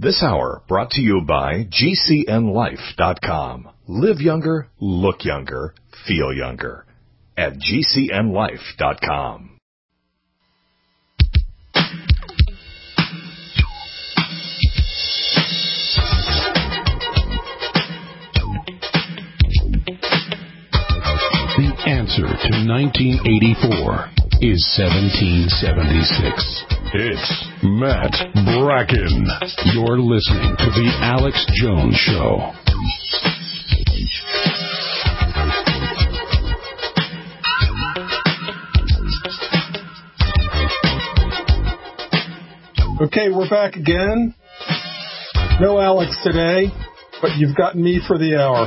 This hour brought to you by GCNLife.com. Live younger, look younger, feel younger at GCNLife.com. The answer to 1984 is 1776. It's Matt Bracken. You're listening to The Alex Jones Show. Okay, we're back again. No Alex today, but you've gotten me for the hour.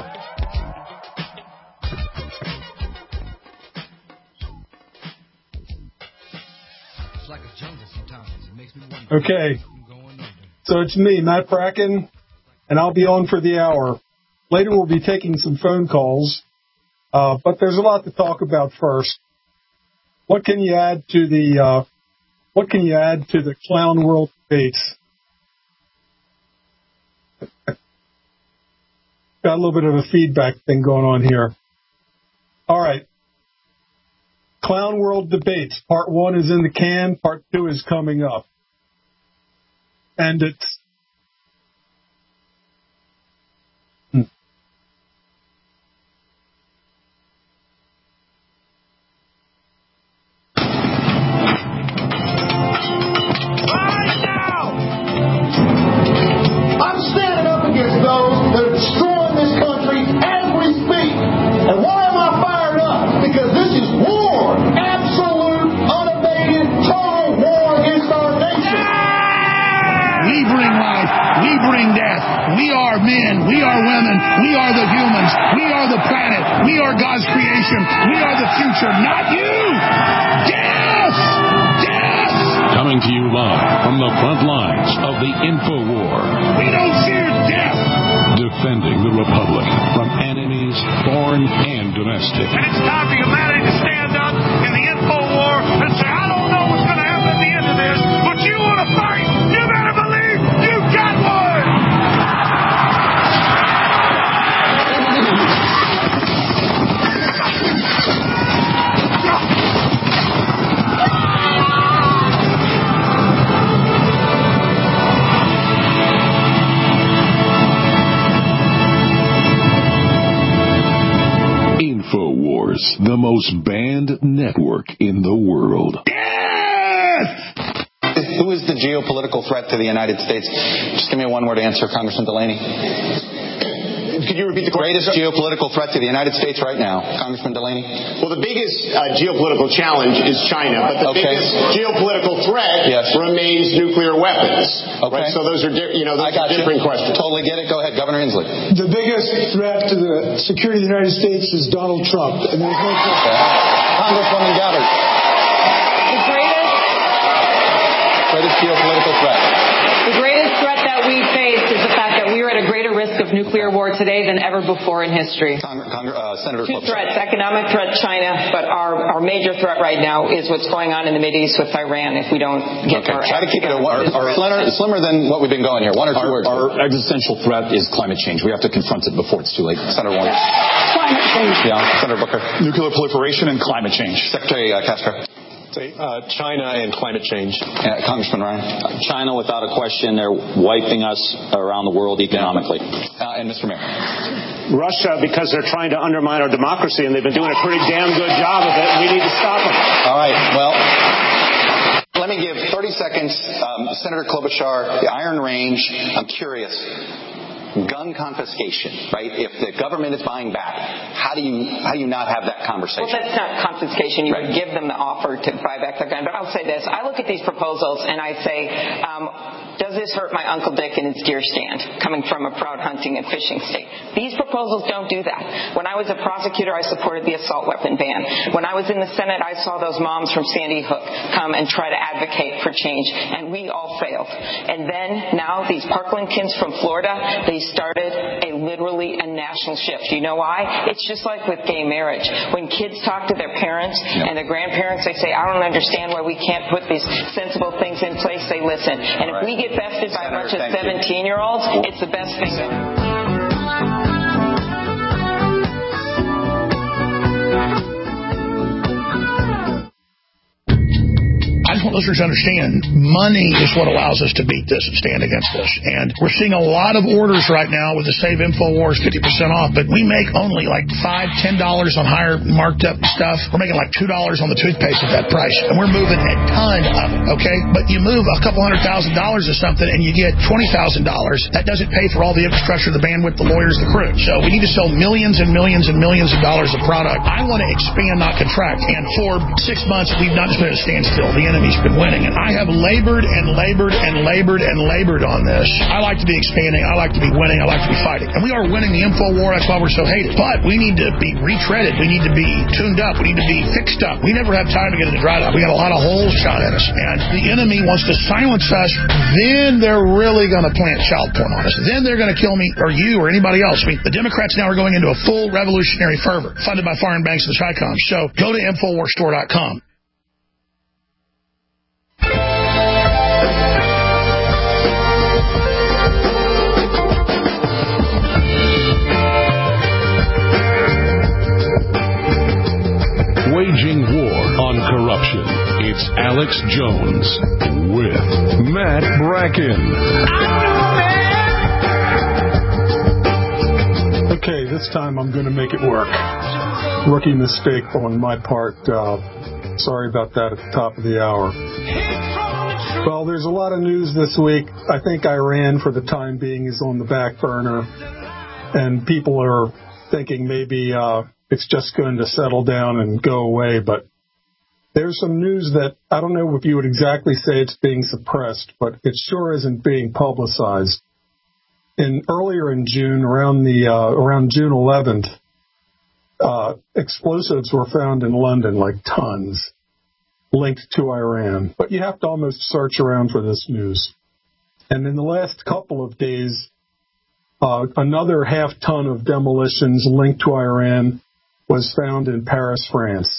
Okay, so it's me, Matt Bracken, and I'll be on for the hour. Later we'll be taking some phone calls, but there's a lot to talk about first. What can you add to the Clown World debates? Got a little bit of a feedback thing going on here. All right. Clown World debates. Part 1 is in the can. Part 2 is coming up. And it's right now, I'm standing up against those that are destroying this country as we speak. And why am I fired up? Because this is war. Absolute, unabated, total war against our nation. We bring life. We bring death. We are men. We are women. We are the humans. We are the planet. We are God's creation. We are the future, not you. Death! Death! Coming to you live from the front lines of the InfoWar. We don't fear death. Defending the Republic from enemies, foreign and domestic. And it's time for humanity to stand up in the InfoWar and say, I don't know what's going to happen at the end of this, but you want to fight, you better believe you got one! InfoWars, the most banned network in the world. Who is the geopolitical threat to the United States? Just give me a one-word answer, Congressman Delaney. Could you repeat the question? Greatest geopolitical threat to the United States right now, Congressman Delaney? Well, the biggest geopolitical challenge is China, but the biggest geopolitical threat remains nuclear weapons. Okay. Right? So those are different questions. Totally get it. Go ahead, Governor Inslee. The biggest threat to the security of the United States is Donald Trump. And there's no Congresswoman Gabbard. The greatest geopolitical threat. The greatest threat that we face is the fact that we are at a greater risk of nuclear war today than ever before in history. Senator Two threats, economic threat, China, but our major threat right now is what's going on in the Mideast with Iran if we don't get our try to keep it slimmer than what we've been going here. One or two words. Our existential threat is climate change. We have to confront it before it's too late. Senator Warner. Climate change. Yeah. Senator Booker. Nuclear proliferation and climate change. Secretary Castro. China and climate change. Congressman Ryan. China, without a question, they're wiping us around the world economically. And Mr. Mayor. Russia, because they're trying to undermine our democracy, and they've been doing a pretty damn good job of it. We need to stop them. All right. Well, let me give 30 seconds. Senator Klobuchar, the Iron Range. I'm curious. Gun confiscation, right? If the government is buying back, how do you not have that conversation? Well, that's not confiscation. You would give them the offer to buy back their gun. But I'll say this. I look at these proposals and I say, does this hurt my Uncle Dick in his deer stand, coming from a proud hunting and fishing state? These proposals don't do that. When I was a prosecutor, I supported the assault weapon ban. When I was in the Senate, I saw those moms from Sandy Hook come and try to advocate for change, and we all failed. And then now these Parkland kids from Florida, they started literally a national shift. You know why? It's just like with gay marriage. When kids talk to their parents and their grandparents, they say, I don't understand why we can't put these sensible things in place. They listen. And if we get bested by a bunch of 17-year-olds, it's the best thing ever. I just want listeners to understand, money is what allows us to beat this and stand against this. And we're seeing a lot of orders right now with the Save InfoWars 50% off, but we make only like $5, $10 on higher marked up stuff. We're making like $2 on the toothpaste at that price. And we're moving a ton of it, okay? But you move a couple $100,000 of something and you get $20,000. That doesn't pay for all the infrastructure, the bandwidth, the lawyers, the crew. So we need to sell millions and millions and millions of dollars of product. I want to expand, not contract. And for 6 months, we've not just been at a standstill. The enemy's been winning. And I have labored and labored and labored and labored on this. I like to be expanding. I like to be winning. I like to be fighting. And we are winning the info war. That's why we're so hated. But we need to be retreaded. We need to be tuned up. We need to be fixed up. We never have time to get into dry dock. We got a lot of holes shot at us. And the enemy wants to silence us. Then they're really going to plant child porn on us. Then they're going to kill me or you or anybody else. I mean, the Democrats now are going into a full revolutionary fervor funded by foreign banks and the Chi-Coms. So go to InfoWarsStore.com. Waging war on corruption. It's Alex Jones with Matt Bracken. Okay, this time I'm going to make it work. Rookie mistake on my part. Sorry about that at the top of the hour. Well, there's a lot of news this week. I think Iran, for the time being, is on the back burner. And people are thinking maybe it's just going to settle down and go away. But there's some news that I don't know if you would exactly say it's being suppressed, but it sure isn't being publicized. Earlier in June, around June 11th, explosives were found in London, like tons, linked to Iran. But you have to almost search around for this news. And in the last couple of days, another half-ton of demolitions linked to Iran was found in Paris, France.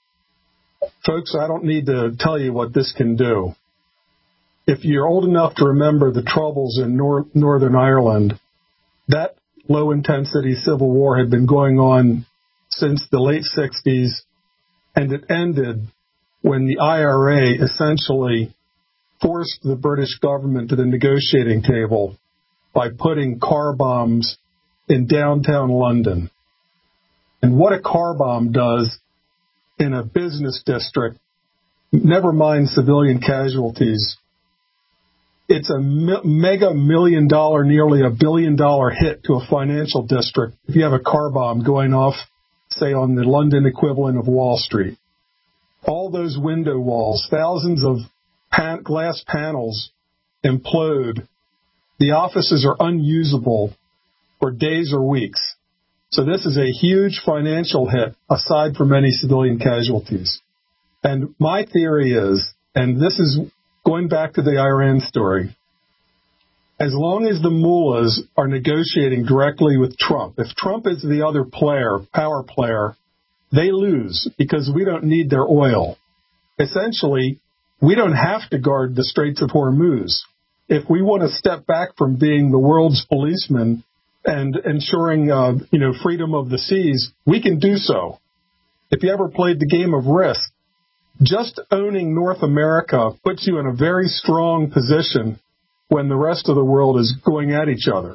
Folks, I don't need to tell you what this can do. If you're old enough to remember the troubles in Northern Ireland, that low-intensity civil war had been going on since the late 60s, and it ended when the IRA essentially forced the British government to the negotiating table by putting car bombs in downtown London. And what a car bomb does in a business district, never mind civilian casualties, it's a mega $1 million, nearly $1 billion hit to a financial district if you have a car bomb going off, say, on the London equivalent of Wall Street. All those window walls, thousands of glass panels implode. The offices are unusable for days or weeks. So this is a huge financial hit, aside from any civilian casualties. And my theory is, and this is going back to the Iran story, as long as the mullahs are negotiating directly with Trump, if Trump is the other player, power player, they lose because we don't need their oil. Essentially, we don't have to guard the Straits of Hormuz. If we want to step back from being the world's policeman and ensuring, freedom of the seas, we can do so. If you ever played the game of Risk, just owning North America puts you in a very strong position when the rest of the world is going at each other.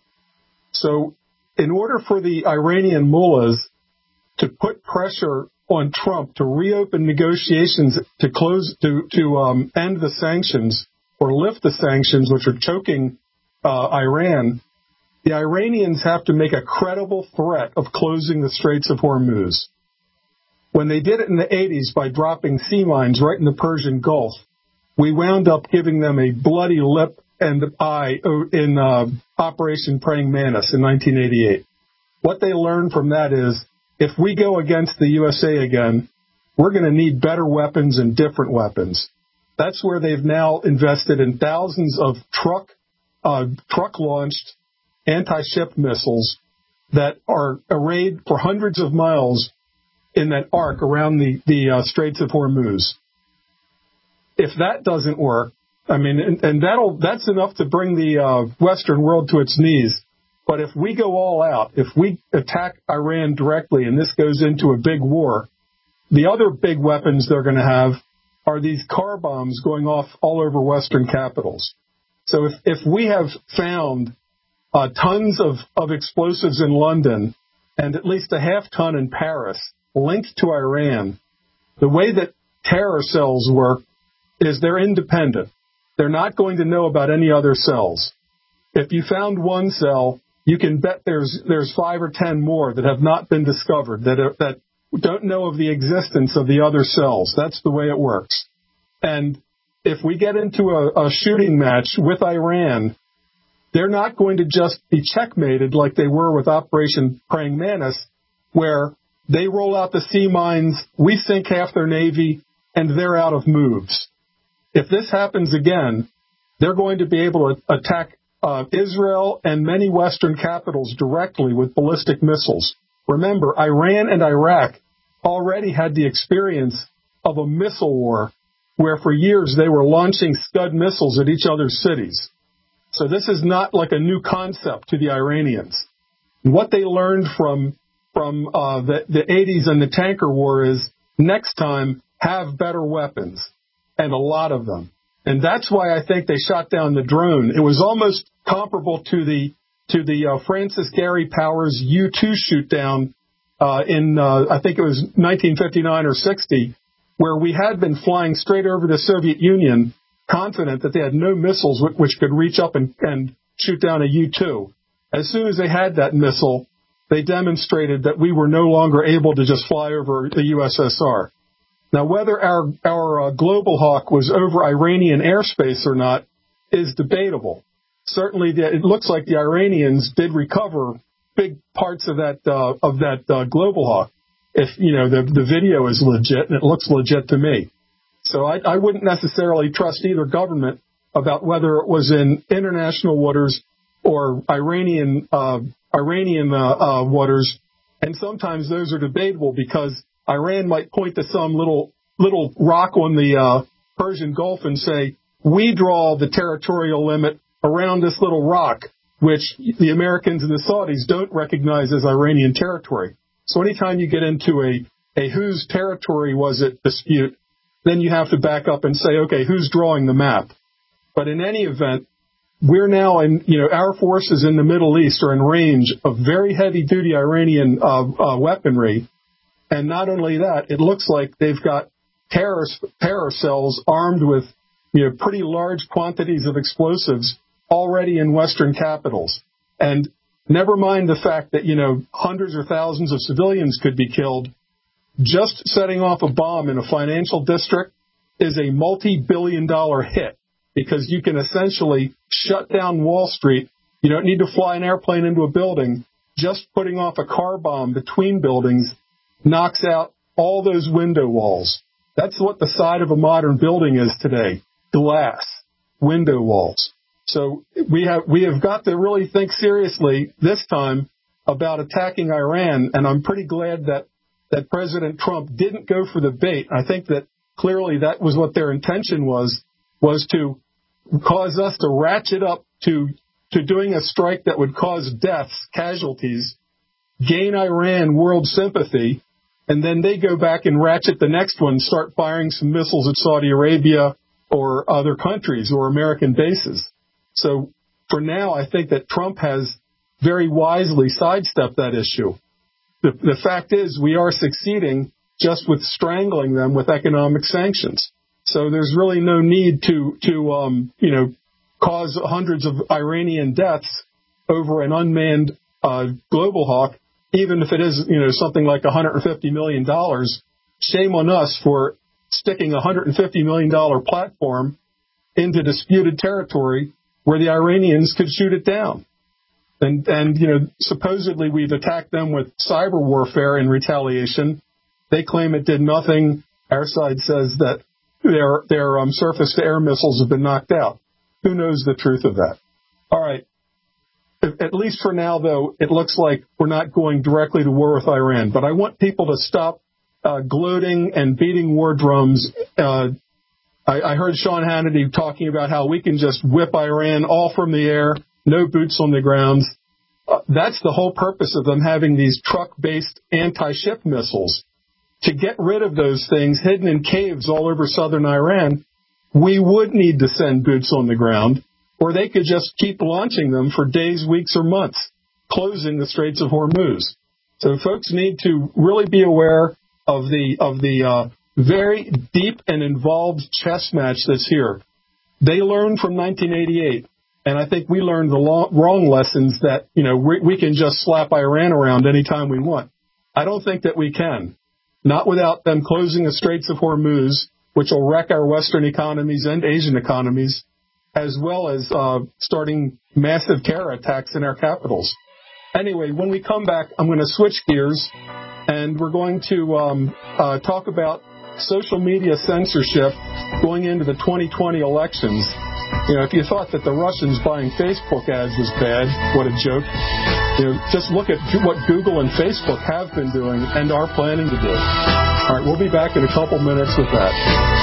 So in order for the Iranian mullahs to put pressure on Trump to reopen negotiations to end the sanctions or lift the sanctions, which are choking Iran, the Iranians have to make a credible threat of closing the Straits of Hormuz. When they did it in the 80s by dropping sea mines right in the Persian Gulf, we wound up giving them a bloody lip and eye in Operation Praying Mantis in 1988. What they learned from that is, if we go against the USA again, we're going to need better weapons and different weapons. That's where they've now invested in thousands of truck-launched anti-ship missiles that are arrayed for hundreds of miles in that arc around the Straits of Hormuz. If that doesn't work, I mean, and that's enough to bring the Western world to its knees. But if we go all out, if we attack Iran directly and this goes into a big war, the other big weapons they're going to have are these car bombs going off all over Western capitals. So if we have found tons of explosives in London and at least a half ton in Paris linked to Iran, the way that terror cells work is they're independent. They're not going to know about any other cells. If you found one cell, you can bet there's 5 or 10 more that have not been discovered, that don't know of the existence of the other cells. That's the way it works. And if we get into a shooting match with Iran, they're not going to just be checkmated like they were with Operation Praying Mantis, where they roll out the sea mines, we sink half their navy, and they're out of moves. If this happens again, they're going to be able to attack Israel and many Western capitals directly with ballistic missiles. Remember, Iran and Iraq already had the experience of a missile war where for years they were launching Scud missiles at each other's cities. So this is not like a new concept to the Iranians. And what they learned from the 80s and the tanker war is next time have better weapons, and a lot of them. And that's why I think they shot down the drone. It was almost comparable to the Francis Gary Powers U-2 shoot down in I think it was 1959 or 60, where we had been flying straight over the Soviet Union, confident that they had no missiles which could reach up and shoot down a U-2. As soon as they had that missile, they demonstrated that we were no longer able to just fly over the USSR. Now, whether our Global Hawk was over Iranian airspace or not is debatable. Certainly, it looks like the Iranians did recover big parts of that Global Hawk. If the video is legit, and it looks legit to me. So I wouldn't necessarily trust either government about whether it was in international waters or Iranian waters. And sometimes those are debatable because Iran might point to some little rock on the Persian Gulf and say, we draw the territorial limit around this little rock, which the Americans and the Saudis don't recognize as Iranian territory. So anytime you get into a whose territory was it dispute, then you have to back up and say, okay, who's drawing the map? But in any event, we're now our forces in the Middle East are in range of very heavy-duty Iranian weaponry. And not only that, it looks like they've got terror cells armed with pretty large quantities of explosives already in Western capitals. And never mind the fact that, hundreds or thousands of civilians could be killed. Just setting off a bomb in a financial district is a multi-billion-dollar hit because you can essentially shut down Wall Street. You don't need to fly an airplane into a building. Just putting off a car bomb between buildings knocks out all those window walls. That's what the side of a modern building is today. Glass, window walls. So we have got to really think seriously this time about attacking Iran, and I'm pretty glad that President Trump didn't go for the bait. I think that clearly that was what their intention was to cause us to ratchet up to doing a strike that would cause deaths, casualties, gain Iran world sympathy, and then they go back and ratchet the next one, start firing some missiles at Saudi Arabia or other countries or American bases. So for now, I think that Trump has very wisely sidestepped that issue. The fact is we are succeeding just with strangling them with economic sanctions. So there's really no need to cause hundreds of Iranian deaths over an unmanned Global Hawk, even if it is, something like $150 million. Shame on us for sticking a $150 million platform into disputed territory where the Iranians could shoot it down. And supposedly we've attacked them with cyber warfare in retaliation. They claim it did nothing. Our side says that their surface-to-air missiles have been knocked out. Who knows the truth of that? All right. At least for now, though, it looks like we're not going directly to war with Iran. But I want people to stop gloating and beating war drums. I heard Sean Hannity talking about how we can just whip Iran all from the air, no boots on the ground. That's the whole purpose of them having these truck-based anti-ship missiles. To get rid of those things hidden in caves all over southern Iran, we would need to send boots on the ground, or they could just keep launching them for days, weeks, or months, closing the Straits of Hormuz. So folks need to really be aware of the very deep and involved chess match that's here. They learned from 1988, and I think we learned the wrong lessons that, we can just slap Iran around anytime we want. I don't think that we can. Not without them closing the Straits of Hormuz, which will wreck our Western economies and Asian economies, as well as starting massive terror attacks in our capitals. Anyway, when we come back, I'm going to switch gears, and we're going to talk about social media censorship going into the 2020 elections. If you thought that the Russians buying Facebook ads was bad, what a joke. Just look at what Google and Facebook have been doing and are planning to do. All right, we'll be back in a couple minutes with that.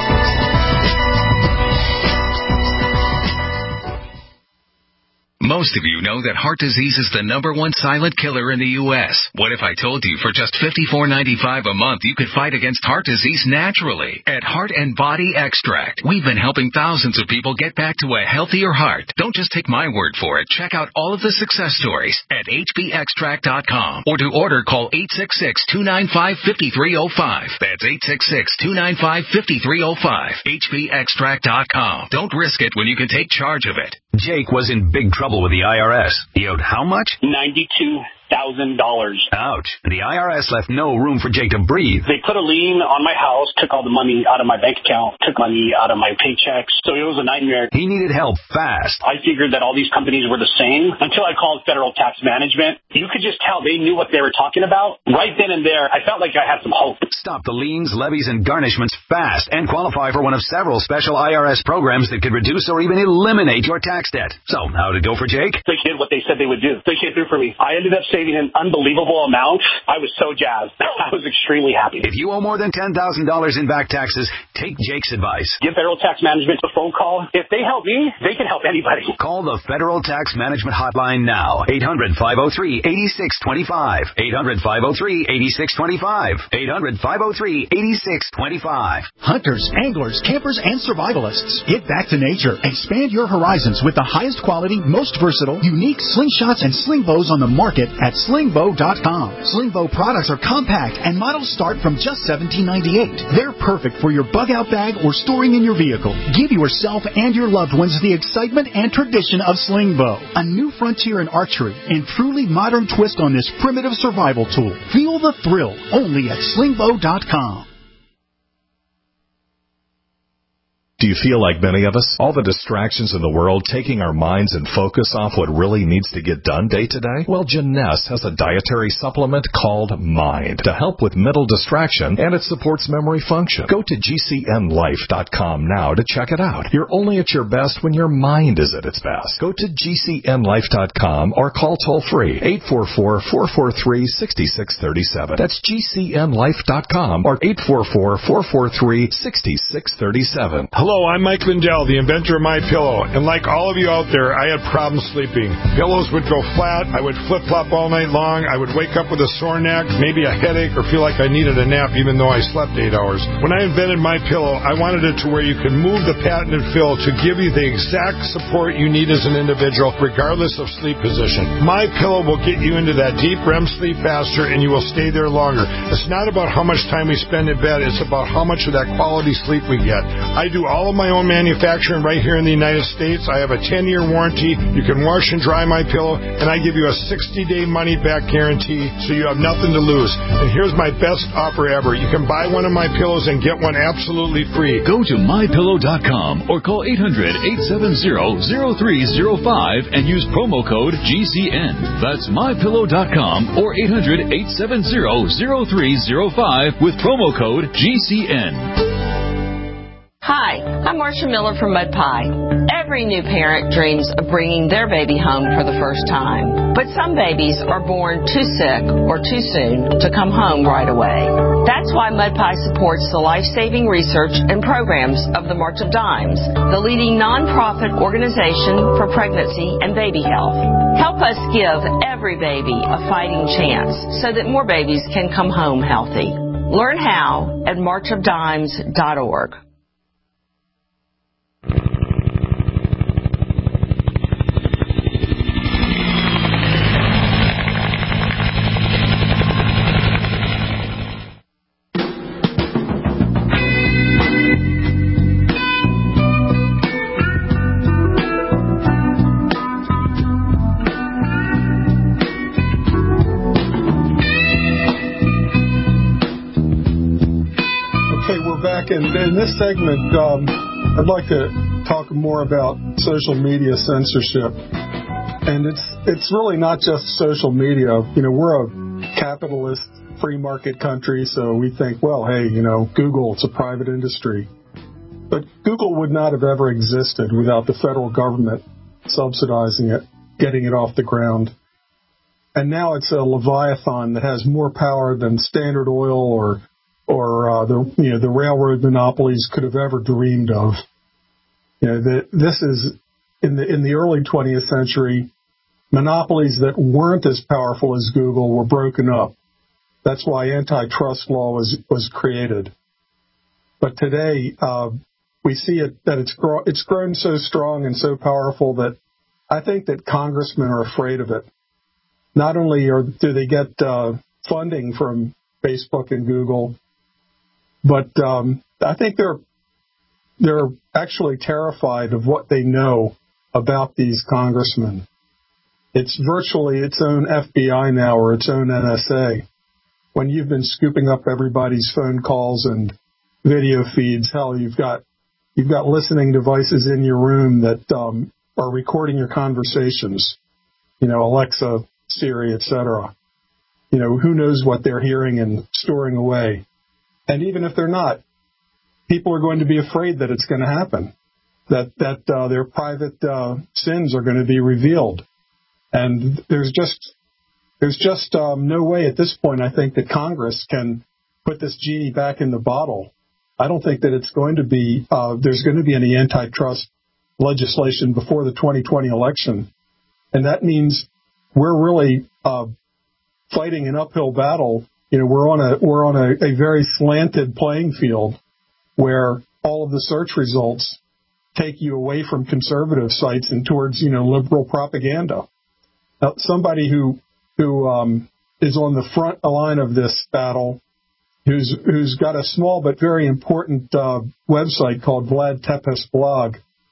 Most of you know that heart disease is the #1 silent killer in the U.S. What if I told you for just $54.95 a month you could fight against heart disease naturally? At Heart and Body Extract, we've been helping thousands of people get back to a healthier heart. Don't just take my word for it. Check out all of the success stories at hbextract.com, or to order, call 866-295-5305. That's 866-295-5305. hbextract.com. Don't risk it when you can take charge of it. Jake was in big trouble with the IRS. He owed how much? $92,000. Ouch. The IRS left no room for Jake to breathe. They put a lien on my house, took all the money out of my bank account, took money out of my paychecks. So it was a nightmare. He needed help fast. I figured that all these companies were the same until I called Federal Tax Management. You could just tell they knew what they were talking about. Right then and there, I felt like I had some hope. Stop the liens, levies, and garnishments fast and qualify for one of several special IRS programs that could reduce or even eliminate your tax debt. So, how'd it go for Jake? They did what they said they would do. They came through for me. I ended up saving an unbelievable amount. I was so jazzed. I was extremely happy. If you owe more than $10,000 in back taxes, take Jake's advice. Give Federal Tax Management a phone call. If they help me, they can help anybody. Call the Federal Tax Management Hotline now. 800-503-8625. 800-503-8625. 800-503-8625. Hunters, anglers, campers, and survivalists. Get back to nature. Expand your horizons with the highest quality, most versatile, unique slingshots and sling bows on the market at slingbow.com. Slingbow products are compact and models start from just $17.98. They're perfect for your bug out bag or storing in your vehicle. Give yourself and your loved ones the excitement and tradition of Slingbow, a new frontier in archery and truly modern twist on this primitive survival tool. Feel the thrill only at slingbow.com. Do you feel like many of us? All the distractions in the world taking our minds and focus off what really needs to get done day to day? Well, Jeunesse has a dietary supplement called Mind to help with mental distraction, and it supports memory function. Go to GCNlife.com now to check it out. You're only at your best when your mind is at its best. Go to GCNlife.com or call toll-free 844-443-6637. That's GCNlife.com or 844-443-6637. Hello, I'm Mike Lindell, the inventor of MyPillow, and like all of you out there, I had problems sleeping. Pillows would go flat, I would flip-flop all night long, I would wake up with a sore neck, maybe a headache, or feel like I needed a nap even though I slept 8 hours. When I invented MyPillow, I wanted it to where you can move the patented fill to give you the exact support you need as an individual, regardless of sleep position. MyPillow will get you into that deep REM sleep faster, and you will stay there longer. It's not about how much time we spend in bed, it's about how much of that quality sleep we get. I do all of my own manufacturing right here in the United States. I have a 10-year warranty. You can wash and dry my pillow, and I give you a 60-day money-back guarantee, so you have nothing to lose. And here's my best offer ever. You can buy one of my pillows and get one absolutely free. Go to MyPillow.com or call 800-870-0305 and use promo code GCN. That's MyPillow.com or 800-870-0305 with promo code GCN. Hi, I'm Marcia Miller from Mud Pie. Every new parent dreams of bringing their baby home for the first time. But some babies are born too sick or too soon to come home right away. That's why Mud Pie supports the life-saving research and programs of the March of Dimes, the leading nonprofit organization for pregnancy and baby health. Help us give every baby a fighting chance so that more babies can come home healthy. Learn how at marchofdimes.org. In this segment, I'd like to talk more about social media censorship. And it's really not just social media. You know, we're a capitalist, free market country, so we think, well, hey, you know, Google, it's a private industry. But Google would not have ever existed without the federal government subsidizing it, getting it off the ground. And now it's a leviathan that has more power than Standard Oil or the railroad monopolies could have ever dreamed of. You know, this is in the early 20th century, monopolies that weren't as powerful as Google were broken up. That's why antitrust law was created. But today, we see that it's grown so strong and so powerful that I think that congressmen are afraid of it. Not only do they get funding from Facebook and Google, but I think they're actually terrified of what they know about these congressmen. It's virtually its own FBI now, or its own NSA. When you've been scooping up everybody's phone calls and video feeds, hell, you've got listening devices in your room that are recording your conversations. You know, Alexa, Siri, etc. You know, who knows what they're hearing and storing away. And even if they're not, people are going to be afraid that it's going to happen, that their private sins are going to be revealed. And there's just no way at this point, I think, that Congress can put this genie back in the bottle. I don't think that it's going to be there's going to be any antitrust legislation before the 2020 election. And that means we're really fighting an uphill battle. You know, we're on a very slanted playing field where all of the search results take you away from conservative sites and towards, you know, liberal propaganda. Now, somebody who is on the front line of this battle, who's got a small but very important website called Vlad Tepes blog.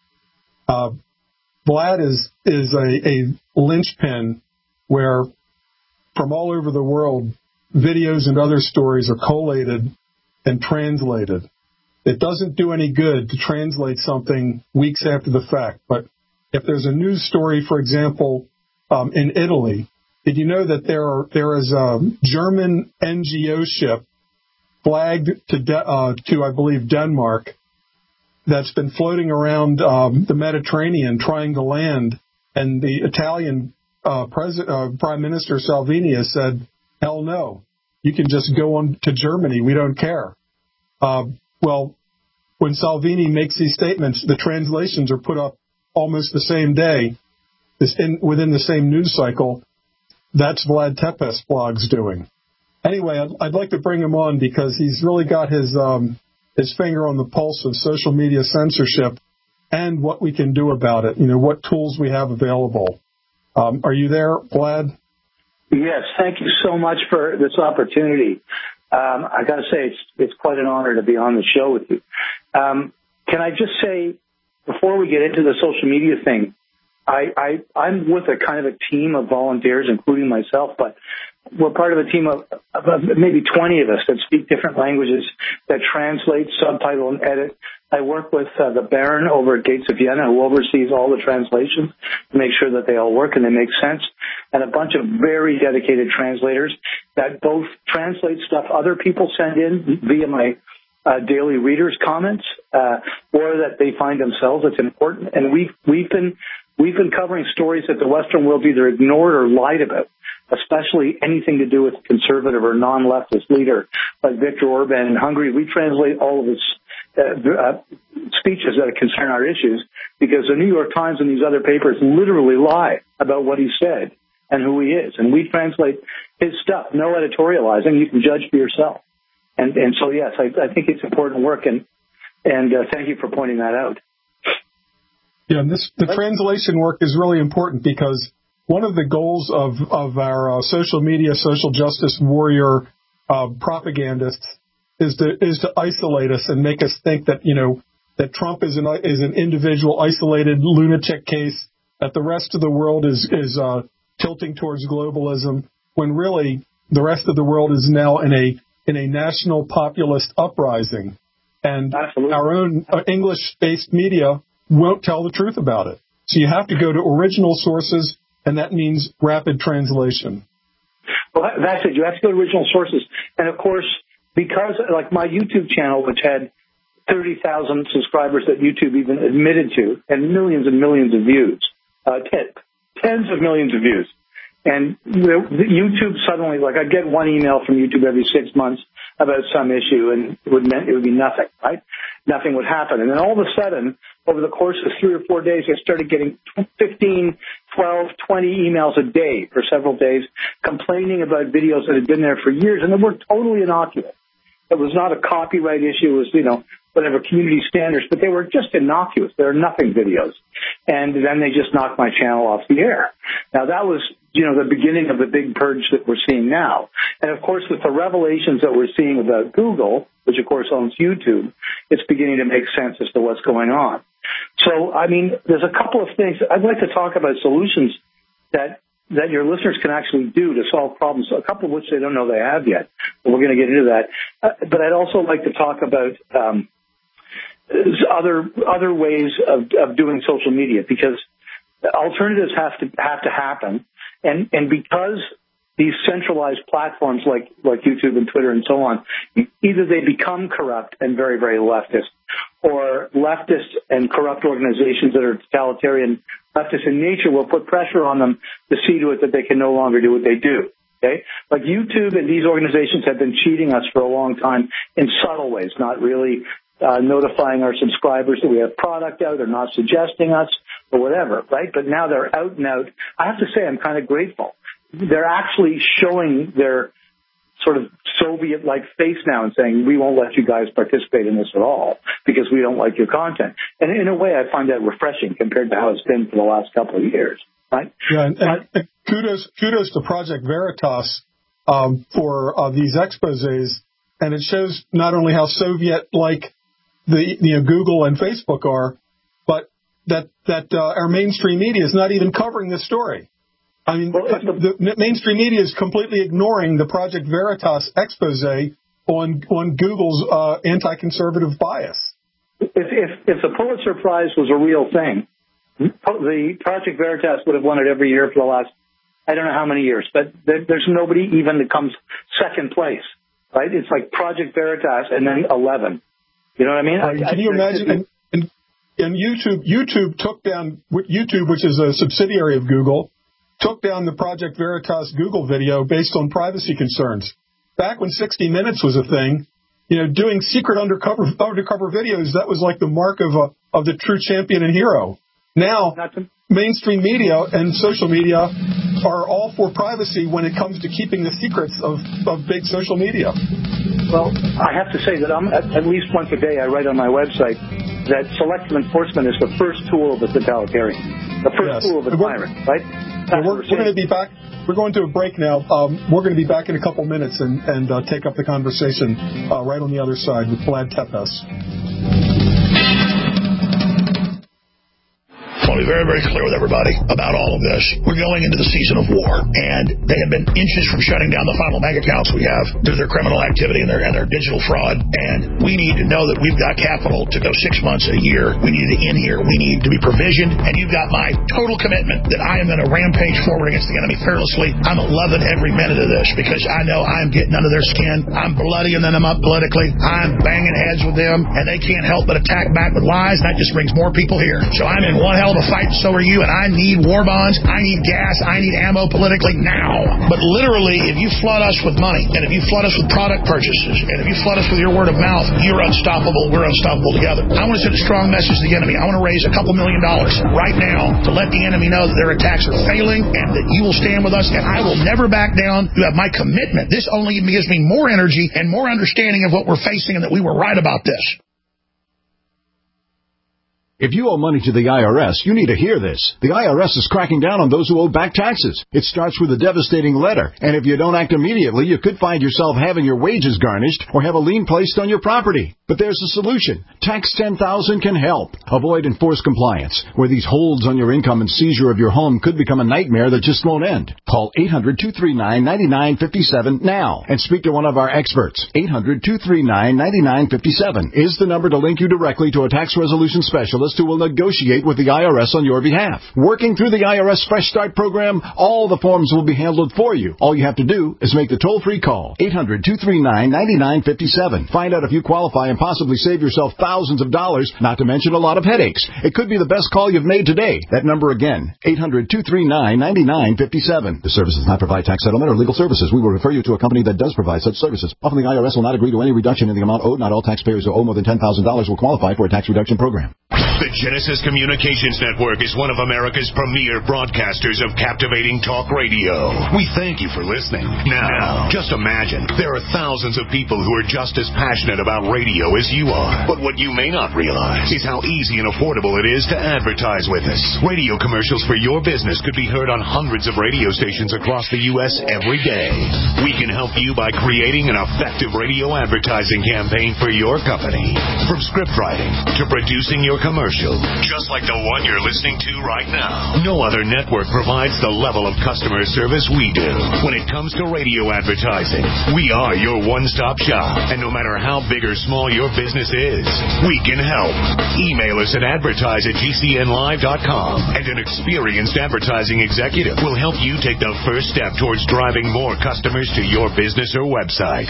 Vlad is a linchpin where from all over the world, videos and other stories are collated and translated. It doesn't do any good to translate something weeks after the fact, but if there's a news story, for example, in Italy, did you know that there is a German NGO ship flagged to I believe, Denmark, that's been floating around the Mediterranean trying to land, and the Italian Prime Minister Salvini has said, hell no, you can just go on to Germany, we don't care. Well, when Salvini makes these statements, the translations are put up almost the same day, within the same news cycle. That's Vlad Tepes blog's doing. Anyway, I'd like to bring him on because he's really got his finger on the pulse of social media censorship and what we can do about it. You know, what tools we have available. Are you there, Vlad? Yes, thank you so much for this opportunity. I got to say, it's quite an honor to be on the show with you. Can I just say, before we get into the social media thing, I'm with a kind of a team of volunteers, including myself, but we're part of a team of maybe 20 of us that speak different languages, that translate, subtitle, and edit. I work with the Baron over at Gates of Vienna, who oversees all the translations to make sure that they all work and they make sense, and a bunch of very dedicated translators that both translate stuff other people send in via my daily readers' comments, or that they find themselves. It's important, and we've been covering stories that the Western world either ignored or lied about, especially anything to do with conservative or non-leftist leader like Viktor Orban in Hungary. We translate all of his speeches that concern our issues because the New York Times and these other papers literally lie about what he said and who he is. And we translate his stuff. No editorializing. You can judge for yourself. And so, yes, I think it's important work, and thank you for pointing that out. Yeah, and the translation work is really important because one of the goals of our social media, social justice warrior propagandists is to isolate us and make us think that, that Trump is an individual, isolated lunatic case, that the rest of the world is tilting towards globalism, when really the rest of the world is now in a national populist uprising. And Absolutely. Our own English-based media won't tell the truth about it. So you have to go to original sources, and that means rapid translation. Well, that's it. You have to go to original sources. And, of course, because, like my YouTube channel, which had 30,000 subscribers that YouTube even admitted to, and millions of views, tens of millions of views. And YouTube suddenly, like, I'd get one email from YouTube every 6 months about some issue, and it would be nothing, right? Nothing would happen. And then all of a sudden, over the course of 3 or 4 days, I started getting 15, 12, 20 emails a day for several days complaining about videos that had been there for years, and they were totally innocuous. It was not a copyright issue. It was, whatever, community standards, but they were just innocuous. They were nothing videos. And then they just knocked my channel off the air. Now, that was, the beginning of the big purge that we're seeing now. And, of course, with the revelations that we're seeing about Google, which, of course, owns YouTube, it's beginning to make sense as to what's going on. So, I mean, there's a couple of things. I'd like to talk about solutions that your listeners can actually do to solve problems, a couple of which they don't know they have yet. But we're going to get into that. But I'd also like to talk about other ways of doing social media, because alternatives have to happen. And because these centralized platforms like YouTube and Twitter and so on, either they become corrupt and very, very leftist, or leftist and corrupt organizations that are totalitarian, leftist in nature, will put pressure on them to see to it that they can no longer do what they do. Okay? Like YouTube and these organizations have been cheating us for a long time in subtle ways, not really notifying our subscribers that we have product out, or not suggesting us, or whatever, right? But now they're out and out. I have to say I'm kind of grateful. They're actually showing their sort of Soviet-like face now and saying, we won't let you guys participate in this at all because we don't like your content. And in a way, I find that refreshing compared to how it's been for the last couple of years, right? Yeah, and kudos to Project Veritas for these exposés. And it shows not only how Soviet-like the Google and Facebook are, but that our mainstream media is not even covering this story. I mean, the mainstream media is completely ignoring the Project Veritas expose on Google's anti-conservative bias. If the Pulitzer Prize was a real thing, the Project Veritas would have won it every year for the last, I don't know how many years, but there's nobody even that comes second place, right? It's like Project Veritas and then 11. You know what I mean? Can you imagine? And YouTube took down, YouTube, which is a subsidiary of Google, took down the Project Veritas Google video based on privacy concerns. Back when 60 Minutes was a thing, doing secret undercover videos, that was like the mark of the true champion and hero. Now, mainstream media and social media are all for privacy when it comes to keeping the secrets of big social media. Well, I have to say that at least once a day I write on my website that selective enforcement is the first tool of the totalitarian, the first tool of the tyrant, right? We're going to be back. We're going to a break now. We're going to be back in a couple minutes and take up the conversation right on the other side with Vlad Tepes. Follow be very, very clear with everybody about all of this. We're going into the season of war, and they have been inches from shutting down the final bank accounts we have due to their criminal activity and their digital fraud. And we need to know that we've got capital to go 6 months, a year. We need to in here. We need to be provisioned, and you've got my total commitment that I am going to rampage forward against the enemy fearlessly. I'm loving every minute of this because I know I'm getting under their skin. I'm bloodying them up politically. I'm banging heads with them, and they can't help but attack back with lies, and that just brings more people here. So I'm in one hell of a fight, so are you, and I need war bonds, I need gas, I need ammo politically now. But literally, if you flood us with money, and if you flood us with product purchases, and if you flood us with your word of mouth, you're unstoppable, we're unstoppable together. I want to send a strong message to the enemy. I want to raise a couple $2 million right now to let the enemy know that their attacks are failing, and that you will stand with us, and I will never back down. You have my commitment. This only gives me more energy and more understanding of what we're facing and that we were right about this. If you owe money to the IRS, you need to hear this. The IRS is cracking down on those who owe back taxes. It starts with a devastating letter, and if you don't act immediately, you could find yourself having your wages garnished or have a lien placed on your property. But there's a solution. Tax 10,000 can help. Avoid enforced compliance, where these holds on your income and seizure of your home could become a nightmare that just won't end. Call 800-239-9957 now and speak to one of our experts. 800-239-9957 is the number to link you directly to a tax resolution specialist who will negotiate with the IRS on your behalf. Working through the IRS Fresh Start program, all the forms will be handled for you. All you have to do is make the toll-free call. 800-239-9957. Find out if you qualify and possibly save yourself thousands of dollars, not to mention a lot of headaches. It could be the best call you've made today. That number again, 800-239-9957. The service does not provide tax settlement or legal services. We will refer you to a company that does provide such services. Often the IRS will not agree to any reduction in the amount owed. Not all taxpayers who owe more than $10,000 will qualify for a tax reduction program. The Genesis Communications Network is one of America's premier broadcasters of captivating talk radio. We thank you for listening. Now, just imagine, there are thousands of people who are just as passionate about radio as you are. But what you may not realize is how easy and affordable it is to advertise with us. Radio commercials for your business could be heard on hundreds of radio stations across the U.S. every day. We can help you by creating an effective radio advertising campaign for your company. From script writing to producing your commercial, just like the one you're listening to right now. No other network provides the level of customer service we do. When it comes to radio advertising, we are your one-stop shop. And no matter how big or small your business is, we can help. Email us at advertise@gcnlive.com, and an experienced advertising executive will help you take the first step towards driving more customers to your business or website.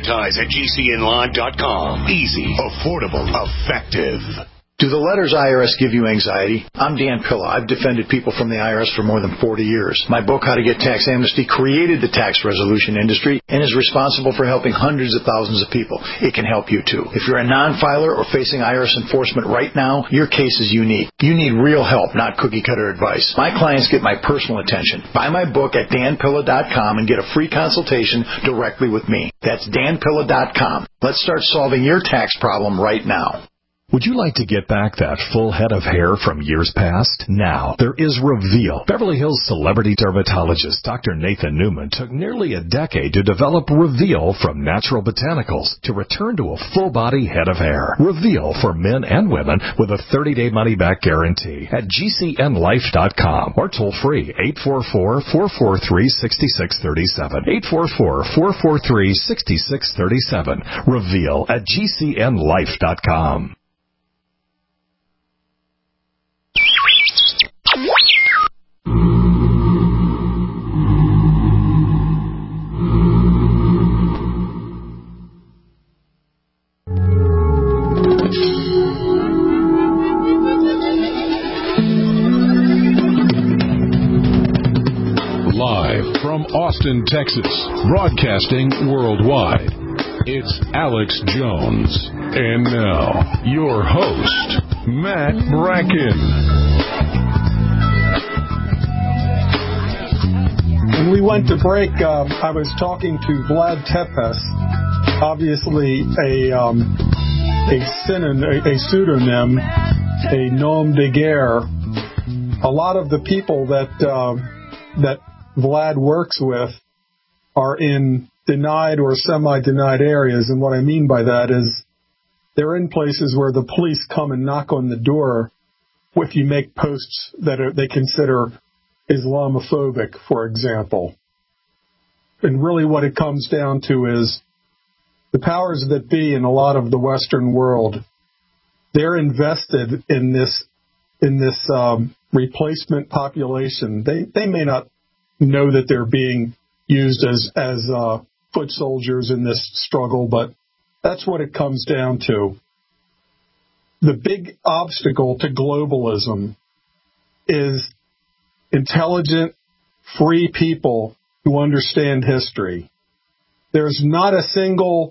Advertise@gcnlive.com. Easy, affordable, effective. Do the letters IRS give you anxiety? I'm Dan Pilla. I've defended people from the IRS for more than 40 years. My book, How to Get Tax Amnesty, created the tax resolution industry and is responsible for helping hundreds of thousands of people. It can help you, too. If you're a non-filer or facing IRS enforcement right now, your case is unique. You need real help, not cookie-cutter advice. My clients get my personal attention. Buy my book at danpilla.com and get a free consultation directly with me. That's danpilla.com. Let's start solving your tax problem right now. Would you like to get back that full head of hair from years past? Now, there is Reveal. Beverly Hills celebrity dermatologist Dr. Nathan Newman took nearly a decade to develop Reveal from natural botanicals to return to a full-body head of hair. Reveal for men and women with a 30-day money-back guarantee at GCNlife.com or toll-free 844-443-6637. 844-443-6637. Reveal at GCNlife.com. Live from Austin, Texas, broadcasting worldwide, it's Alex Jones. And now, your host, Matt Bracken. When we went to break, I was talking to Vlad Tepes, obviously a pseudonym, a nom de guerre. A lot of the people that Vlad works with are in denied or semi-denied areas, and what I mean by that is they're in places where the police come and knock on the door if you make posts that they consider Islamophobic, for example. And really what it comes down to is the powers that be in a lot of the Western world, they're invested in this replacement population. They may not know that they're being used as foot soldiers in this struggle, but that's what it comes down to. The big obstacle to globalism is intelligent, free people who understand history. There's not a single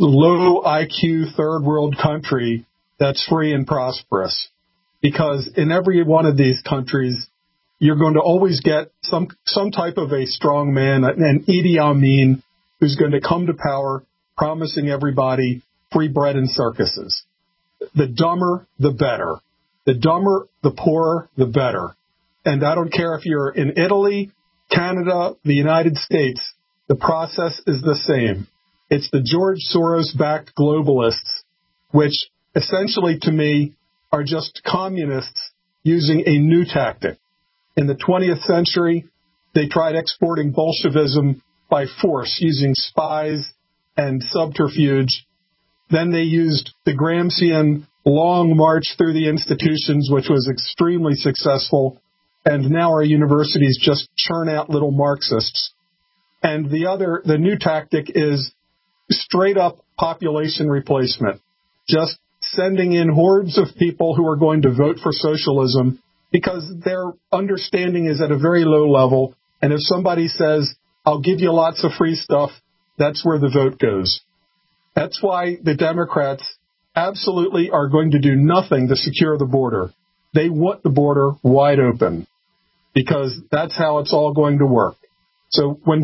low IQ third world country that's free and prosperous, because in every one of these countries, you're going to always get some type of a strong man, an Idi Amin, who's going to come to power promising everybody free bread and circuses. The dumber, the better. The dumber, the poorer, the better. And I don't care if you're in Italy, Canada, the United States, the process is the same. It's the George Soros-backed globalists, which essentially to me are just communists using a new tactic. In the 20th century, they tried exporting Bolshevism by force using spies and subterfuge. Then they used the Gramscian long march through the institutions, which was extremely successful. And now our universities just churn out little Marxists. And the new tactic is straight up population replacement, just sending in hordes of people who are going to vote for socialism because their understanding is at a very low level. And if somebody says, I'll give you lots of free stuff, that's where the vote goes. That's why the Democrats absolutely are going to do nothing to secure the border. They want the border wide open because that's how it's all going to work. So when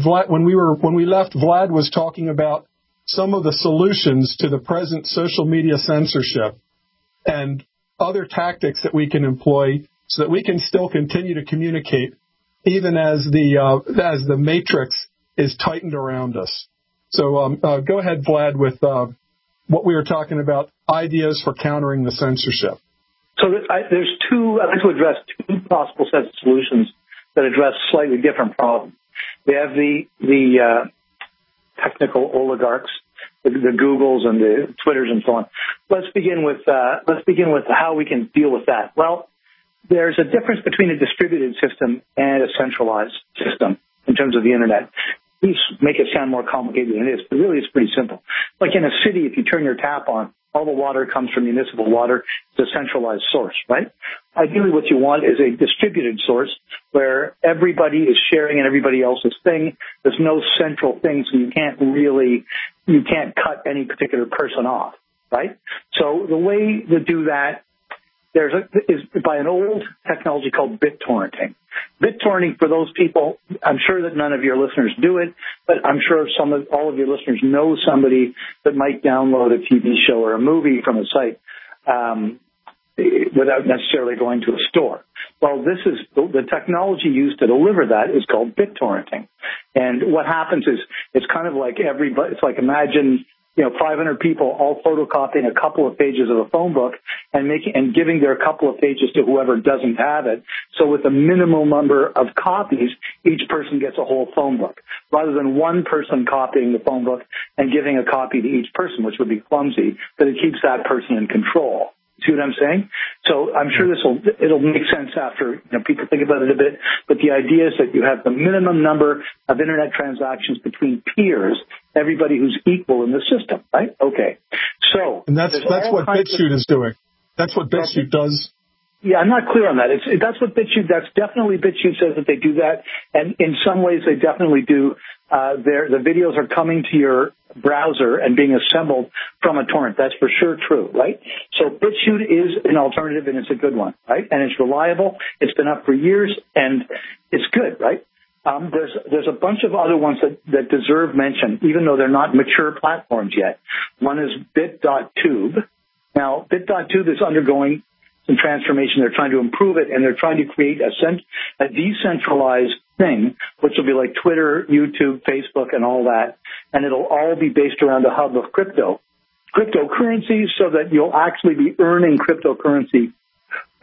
we left, Vlad was talking about some of the solutions to the present social media censorship and other tactics that we can employ so that we can still continue to communicate even as the matrix is tightened around us. So go ahead, Vlad, with what we were talking about, ideas for countering the censorship. So there's I'd like to address two possible sets of solutions that address slightly different problems. We have the technical oligarchs, the Googles and the Twitters and so on. Let's begin with how we can deal with that. Well, there's a difference between a distributed system and a centralized system in terms of the internet. These make it sound more complicated than it is, but really it's pretty simple. Like in a city, if you turn your tap on, all the water comes from municipal water. It's a centralized source, right? Ideally, what you want is a distributed source where everybody is sharing in everybody else's thing. There's no central thing, so you can't cut any particular person off, right? So the way to do that is by an old technology called BitTorrenting. BitTorrenting, for those people, I'm sure that none of your listeners do it, but I'm sure all of your listeners know somebody that might download a TV show or a movie from a site without necessarily going to a store. Well, this is the technology used to deliver that is called BitTorrenting. And what happens is it's kind of like it's like imagine 500 people all photocopying a couple of pages of a phone book and giving their couple of pages to whoever doesn't have it. So with a minimal number of copies, each person gets a whole phone book, rather than one person copying the phone book and giving a copy to each person, which would be clumsy, but it keeps that person in control. See what I'm saying? So I'm sure it'll make sense after people think about it a bit. But the idea is that you have the minimum number of internet transactions between peers, everybody who's equal in the system, right? Okay. So and that's what BitChute is doing. That's what BitChute does. Yeah, I'm not clear on that. That's what BitChute. That's definitely BitChute says that they do that, and in some ways they definitely do. The videos are coming to your browser and being assembled from a torrent. That's for sure true, right? So BitChute is an alternative, and it's a good one, right? And it's reliable. It's been up for years, and it's good, right? There's a bunch of other ones that deserve mention, even though they're not mature platforms yet. One is bit.tube. Now, bit.tube is undergoing some transformation. They're trying to improve it, and they're trying to create a decentralized thing, which will be like Twitter, YouTube, Facebook, and all that. And it'll all be based around a hub of cryptocurrency, so that you'll actually be earning cryptocurrency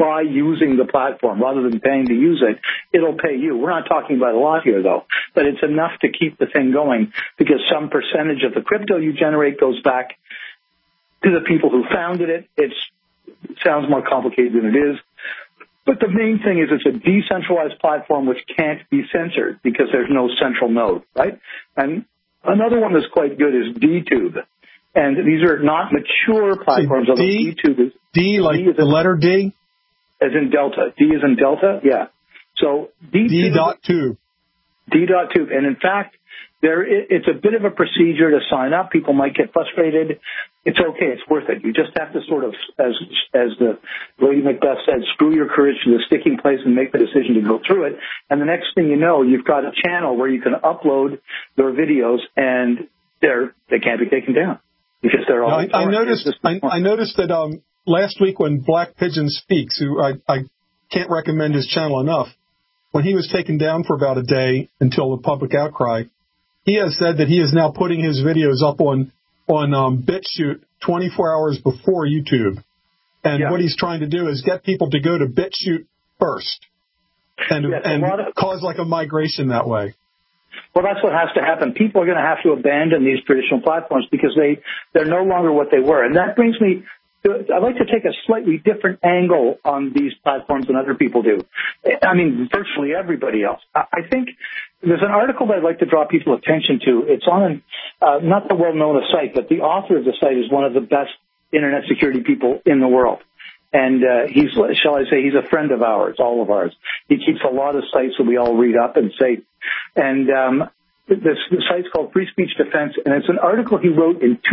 by using the platform rather than paying to use it, it'll pay you. We're not talking about a lot here, though, but it's enough to keep the thing going because some percentage of the crypto you generate goes back to the people who founded it. It sounds more complicated than it is. But the main thing is it's a decentralized platform which can't be censored because there's no central node, right? And another one that's quite good is DTube. And these are not mature platforms. So DTube is D like D the letter D? As in Delta. D as in Delta? Yeah. So D.tube. D.tube. And in fact, it's a bit of a procedure to sign up. People might get frustrated. It's okay. It's worth it. You just have to sort of, as the Lady Macbeth said, screw your courage to the sticking place and make the decision to go through it. And the next thing you know, you've got a channel where you can upload your videos and they can't be taken down because they're all. I noticed that last week when Black Pigeon Speaks, who I can't recommend his channel enough, when he was taken down for about a day until the public outcry, he has said that he is now putting his videos up on BitChute 24 hours before YouTube. And what he's trying to do is get people to go to BitChute first and cause like a migration that way. Well, that's what has to happen. People are going to have to abandon these traditional platforms because they're no longer what they were. And that brings me I'd like to take a slightly different angle on these platforms than other people do. I mean, virtually everybody else. I think there's an article that I'd like to draw people's attention to. It's on not the well-known site, but the author of the site is one of the best internet security people in the world. And he's a friend of ours, all of ours. He keeps a lot of sites that we all read up and say. And the site's called Free Speech Defense, and it's an article he wrote in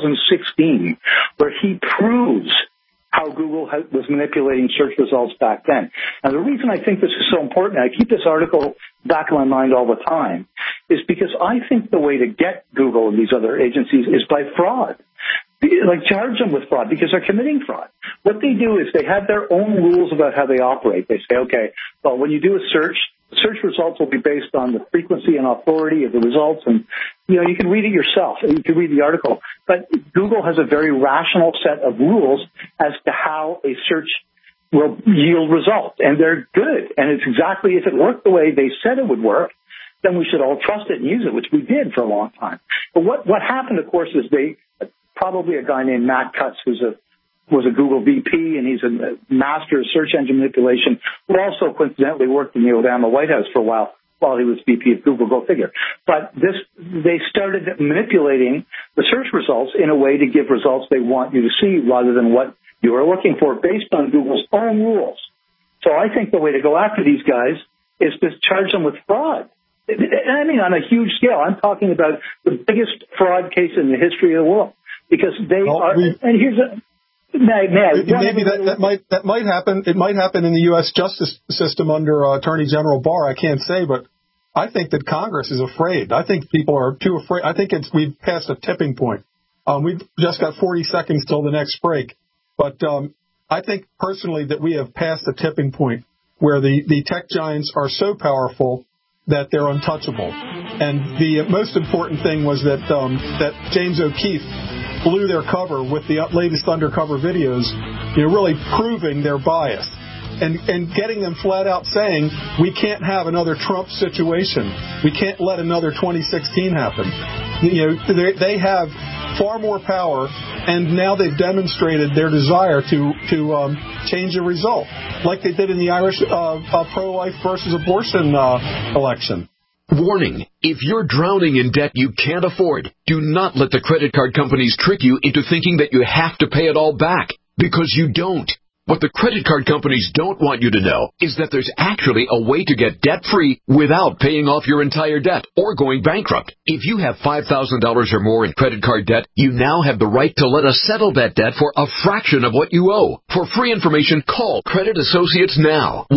2016 where he proves how Google was manipulating search results back then. And the reason I think this is so important, and I keep this article back in my mind all the time, is because I think the way to get Google and these other agencies is by fraud. Like, charge them with fraud because they're committing fraud. What they do is they have their own rules about how they operate. They say, okay, well, when you do a search, the search results will be based on the frequency and authority of the results. And, you can read it yourself. You can read the article. But Google has a very rational set of rules as to how a search will yield results. And they're good. And it's exactly, if it worked the way they said it would work, then we should all trust it and use it, which we did for a long time. But what happened, of course, is probably a guy named Matt Cutts, was a Google VP, and he's a master of search engine manipulation, who also coincidentally worked in the Obama White House for a while he was VP of Google, go figure. But they started manipulating the search results in a way to give results they want you to see rather than what you are looking for based on Google's own rules. So I think the way to go after these guys is to charge them with fraud. I mean, on a huge scale. I'm talking about the biggest fraud case in the history of the world. Because they are, and here's a, maybe that might happen. It might happen in the U.S. justice system under Attorney General Barr. I can't say, but I think that Congress is afraid. I think people are too afraid. I think we've passed a tipping point. We've just got 40 seconds till the next break, but I think personally that we have passed a tipping point where the tech giants are so powerful that they're untouchable. And the most important thing was that James O'Keefe blew their cover with the latest undercover videos, really proving their bias and getting them flat out saying, we can't have another Trump situation. We can't let another 2016 happen. They have far more power, and now they've demonstrated their desire to change the result, like they did in the Irish pro-life versus abortion election. Warning, if you're drowning in debt you can't afford, do not let the credit card companies trick you into thinking that you have to pay it all back, because you don't. What the credit card companies don't want you to know is that there's actually a way to get debt-free without paying off your entire debt or going bankrupt. If you have $5,000 or more in credit card debt, you now have the right to let us settle that debt for a fraction of what you owe. For free information, call Credit Associates now.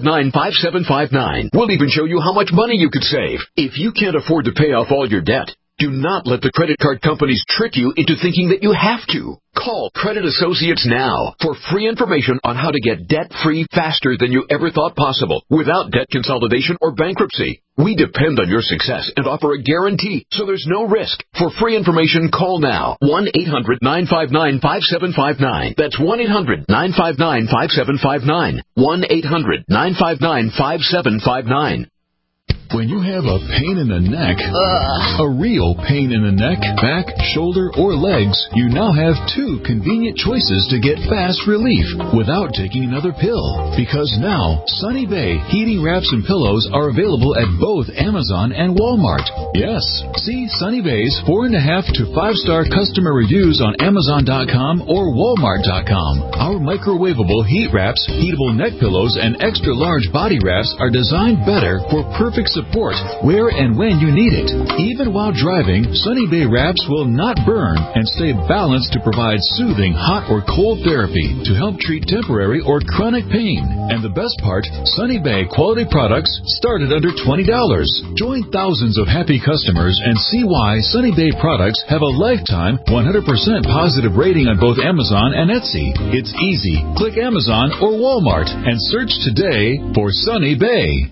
1-800-959-5759. We'll even show you how much money you could save. If you can't afford to pay off all your debt, Do not let the credit card companies trick you into thinking that you have to. Call Credit Associates now for free information on how to get debt-free faster than you ever thought possible without debt consolidation or bankruptcy. We depend on your success and offer a guarantee, so there's no risk. For free information, call now. 1-800-959-5759. That's 1-800-959-5759. 1-800-959-5759. When you have a pain in the neck, a real pain in the neck, back, shoulder, or legs, you now have two convenient choices to get fast relief without taking another pill. Because now, Sunny Bay heating wraps and pillows are available at both Amazon and Walmart. Yes, see Sunny Bay's 4.5 to 5-star customer reviews on Amazon.com or Walmart.com. Our microwavable heat wraps, heatable neck pillows, and extra large body wraps are designed better for perfect support where and when you need it. Even while driving, Sunny Bay wraps will not burn and stay balanced to provide soothing hot or cold therapy to help treat temporary or chronic pain. And the best part, Sunny Bay quality products start at under $20. Join thousands of happy customers and see why Sunny Bay products have a lifetime 100% positive rating on both Amazon and Etsy. It's easy. Click Amazon or Walmart and search today for Sunny Bay.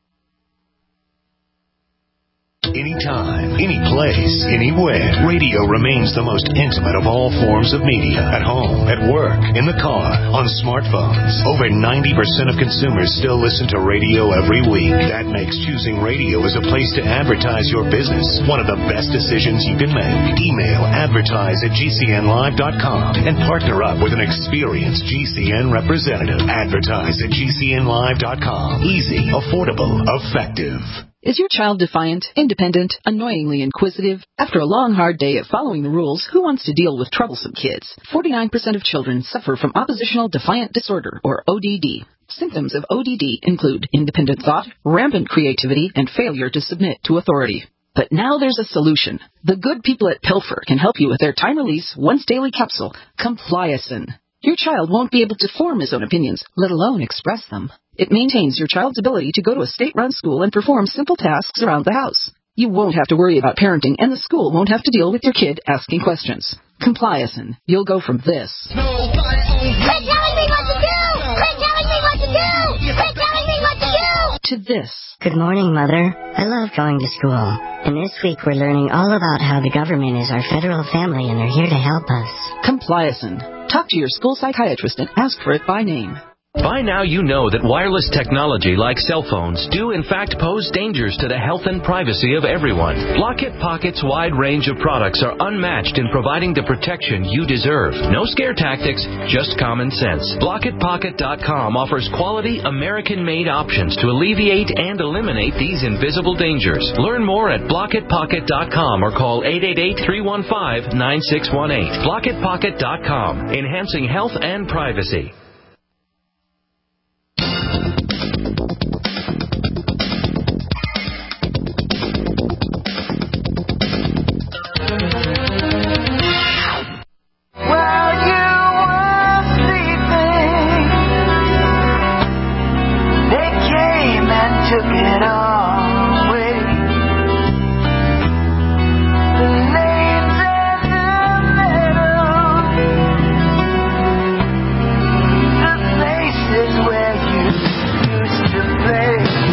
Anytime, any place, anywhere. Radio remains the most intimate of all forms of media. At home, at work, in the car, on smartphones. Over 90% of consumers still listen to radio every week. That makes choosing radio as a place to advertise your business one of the best decisions you can make. Email advertise@gcnlive.com and partner up with an experienced GCN representative. Advertise@gcnlive.com. Easy, affordable, effective. Is your child defiant, independent, annoyingly inquisitive? After a long, hard day of following the rules, who wants to deal with troublesome kids? 49% of children suffer from oppositional defiant disorder, or ODD. Symptoms of ODD include independent thought, rampant creativity, and failure to submit to authority. But now there's a solution. The good people at Pilfer can help you with their time-release, once-daily capsule, Compliacin. Your child won't be able to form his own opinions, let alone express them. It maintains your child's ability to go to a state-run school and perform simple tasks around the house. You won't have to worry about parenting, and the school won't have to deal with your kid asking questions. Compliacin. You'll go from this. Quit telling me what to do! Quit telling me what to do! Quit telling me what to do! To this. Good morning, Mother. I love going to school. And this week we're learning all about how the government is our federal family and they're here to help us. Compliacin. Talk to your school psychiatrist and ask for it by name. By now you know that wireless technology like cell phones do in fact pose dangers to the health and privacy of everyone. Blockit Pocket's wide range of products are unmatched in providing the protection you deserve. No scare tactics, just common sense. BlockitPocket.com offers quality American-made options to alleviate and eliminate these invisible dangers. Learn more at BlockitPocket.com or call 888-315-9618. BlockitPocket.com, enhancing health and privacy. Took it all away. The names and the medals, the places where you used to play.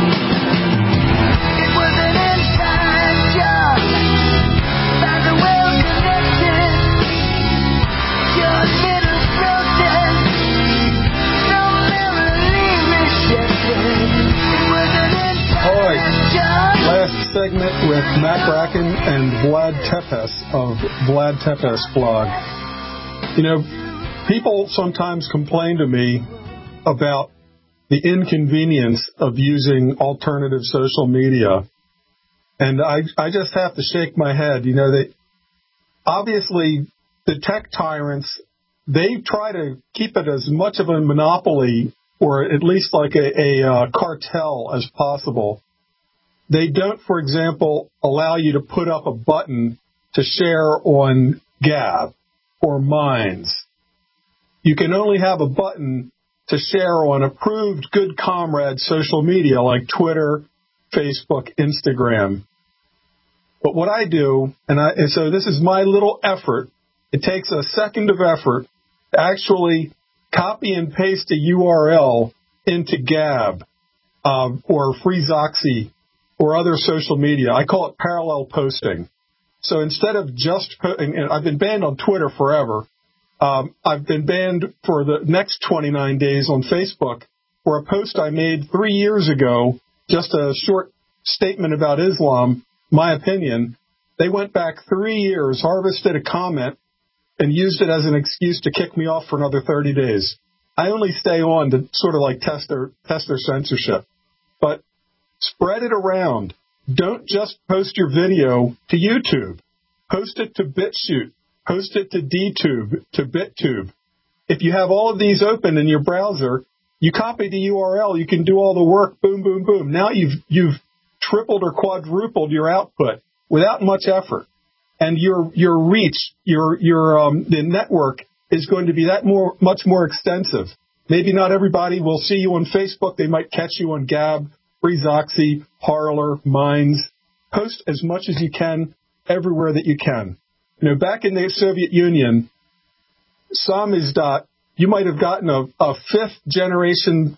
It was an inside job, by the well connected. Your little protest, no merrily receptive. All right, last segment with Matt Bracken and Vlad Tepes of Vlad Tepes blog. You know, people sometimes complain to me about the inconvenience of using alternative social media. And I just have to shake my head. You know, obviously the tech tyrants, they try to keep it as much of a monopoly or at least like a cartel as possible. They don't, for example, allow you to put up a button to share on Gab or Minds. You can only have a button to share on approved Good Comrade social media like Twitter, Facebook, Instagram. But what I do, and so this is my little effort, it takes a second of effort to actually copy and paste a URL into Gab or FreeZoxy or other social media. I call it parallel posting. So instead of just and I've been banned on Twitter forever. I've been banned for the next 29 days on Facebook for a post I made 3 years ago, just a short statement about Islam, my opinion. They went back 3 years, harvested a comment, and used it as an excuse to kick me off for another 30 days. I only stay on to sort of like test their censorship. But spread it around. Don't just post your video to YouTube. Post it to BitChute. Post it to DTube, to BitTube. If you have all of these open in your browser, you copy the URL, you can do all the work, boom, boom, boom. Now you've tripled or quadrupled your output without much effort. And your reach, the network is going to be much more extensive. Maybe not everybody will see you on Facebook. They might catch you on Gab, FreeZoxy, Parler, Minds. Post as much as you can everywhere that you can. You know, back in the Soviet Union, Samizdat, you might have gotten a fifth generation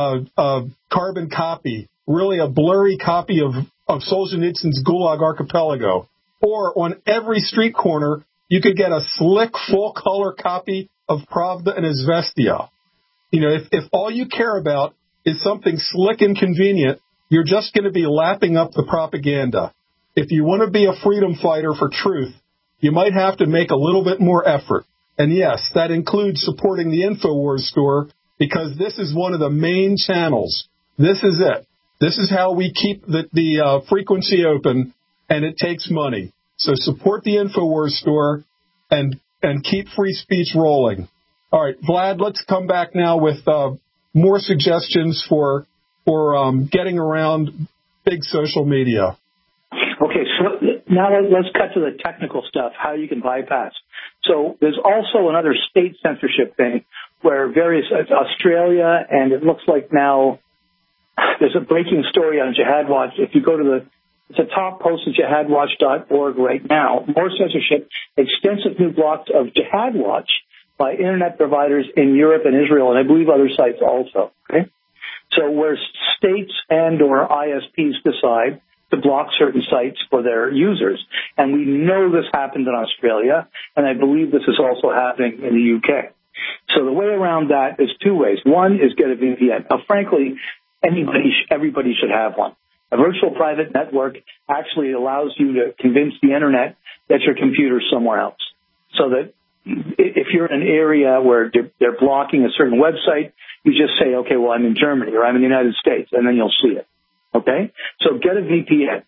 carbon copy, really a blurry copy of Solzhenitsyn's Gulag Archipelago. Or on every street corner, you could get a slick, full-color copy of Pravda and Izvestia. You know, if all you care about is something slick and convenient, you're just going to be lapping up the propaganda. If you want to be a freedom fighter for truth, you might have to make a little bit more effort. And yes, that includes supporting the InfoWars store, because this is one of the main channels. This is it. This is how we keep the frequency open, and it takes money. So support the InfoWars store and keep free speech rolling. All right, Vlad, let's come back now with more suggestions for getting around big social media. Okay, so now let's cut to the technical stuff, how you can bypass. So there's also another state censorship thing where Australia, and it looks like now there's a breaking story on Jihad Watch. If you go to it's a top post at jihadwatch.org right now, more censorship, extensive new blocks of Jihad Watch by internet providers in Europe and Israel, and I believe other sites also. Okay, so where states and or ISPs decide to block certain sites for their users. And we know this happened in Australia, and I believe this is also happening in the UK. So the way around that is two ways. One is get a VPN. Now, frankly, everybody should have one. A virtual private network actually allows you to convince the internet that your computer's somewhere else. So that if you're in an area where they're blocking a certain website, you just say, okay, well, I'm in Germany or I'm in the United States, and then you'll see it. Okay? So get a VPN.